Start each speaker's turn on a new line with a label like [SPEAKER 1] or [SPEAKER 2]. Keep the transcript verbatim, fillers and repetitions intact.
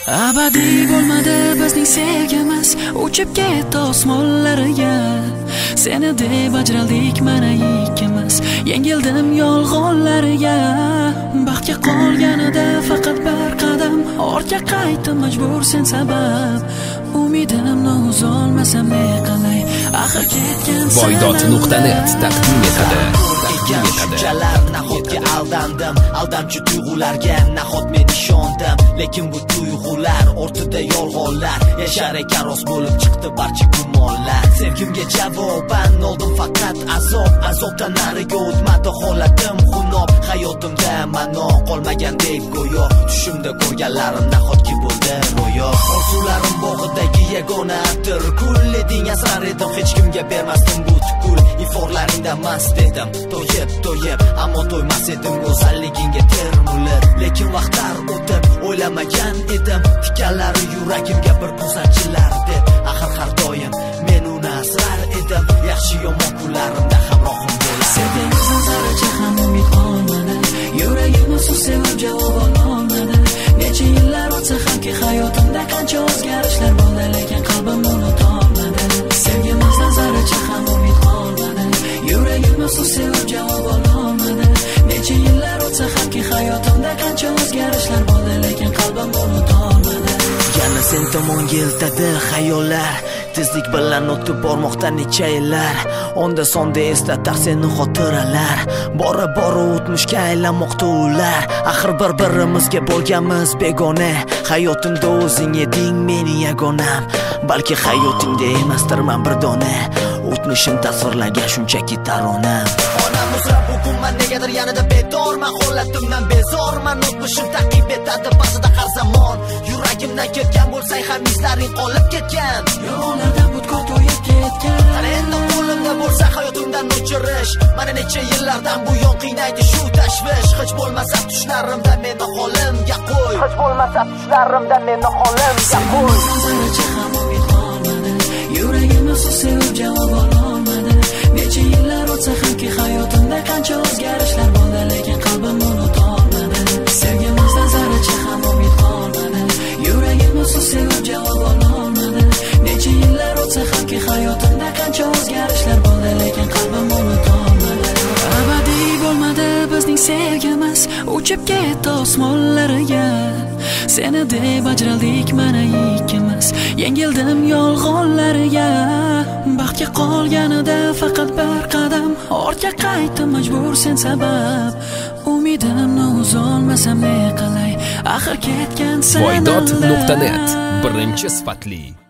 [SPEAKER 1] Abadiy bo'lmadi bizning sevgimiz, uchib ketdi osmonlariga. Seni deb ajraldik mana ikkimiz, yengildim yolg'onlariga. Baxtga qolganida faqat bir qadam ortga qaytdim majbur sen sabab. Umidimni uzolmasam ne qilay, axir ketgan sen.
[SPEAKER 2] voydot nuqta net taqdim etadi.
[SPEAKER 3] Shunchalar nahotga aldandim, aldamchi tuyg'ularga nahot men ishondim, lekin bu tuyg'ular ortida yolg'onlar, yashar ekan rost bo'lib chiqdi barcha gumonlar. Sevgimga javoban oldim faqat azob, azobdan nariga o'tmadi holatim xunob. Hayotimda ma'no qolmagandek go'yo, tushimda ko'rganlarim nahotki bo'ldi ro'yo. Orzularim bog'idagi yagona atir kul eding, asrar edim hech kimga bermasdim butkul. Iforlaringda mast edim, to'yib to'yib ammo to'ymas edim go'zalligingga termulib. Lekin vaqtlar o'tib o'ylamagan edim, tikanlari yuragimga bir ko'zanchilar deb. Axir har doim men uni asrar edim, yaxshi yomon kunlarimda hamrohim bo'lar.
[SPEAKER 1] Sevgimizdan zarracha ham umid qolmadi, yuragimni suv sevib javob ololmadi. Necha yillar o'tsa hamki hayotimda qancha o'zgarishlar bo'ldi, lekin qalbim unutolmadi. Sevgimizdan zarracha ham umid qolmadi, yuragimni suv sevib javob ololmadi. Necha yillar o'tsa hamki hayotimda qancha o'zgarishlar bo'ldi, lekin qalbim unutolmadi.
[SPEAKER 3] Yana sen tomon yeltadi xayollar, tezlik bilan o'tib bormoqda necha yillar. Onda sonda eslatar seni xotiralar, bora bora o'tmishga aylanmoqda ular. Axir bir-birimizga bo'lganmiz begona, hayotimda o'zing eding mening yagonam. Balki hayotingda emasdirman bir dona, o'tmishim tasvirlagan shunchaki taronam. Onam uzra bugun men negadir yanada bedorman, holatimdan bezorman. O'tmishim ta'qib etadi ba'zida har zamon, yuragimdan ketgan bo'lsang ham izlaring qolib ketgan.
[SPEAKER 1] Yolg'onlardan butkul to'yib ketgan.
[SPEAKER 3] Qara endi qo'limda bo'lsa hayotimdan o'chirish, mana necha yillardan buyon qiynaydi shu tashvish. Hech bo'lmasa tushlarimda meni holimga qo'y, hech bo'lmasa tushlarimda meni holimga qo'y.
[SPEAKER 1] Zarracha ham umid qolmadi, yuragimni suv sevib javob ololmadi. Necha yillar o'tsa hamki hayotimda qancha o'zgarishlar bo'ldi, lekin qalbim unutolmadi. Sevgimizdan zarracha ham umid qolmadi, yuragimni suv sevib javob ololmadi. Necha yillar o'tsa hamki hayotimda qancha o'zgarishlar bo'ldi, lekin qalbim unutolmadi. Abadiy bo'lmadi bizning sevgimiz, uchib ketdi osmonlariga. Seni deb ajraldik mana ikkimiz, yengildim yolg'onlariga. Baxtga qolganida faqat bir qadam ortga qaytdim majbur sen sabab. Umidimni uzolmasam ne qilay, axir ketgan sen.
[SPEAKER 2] voydot nuqta net birinchi sifatli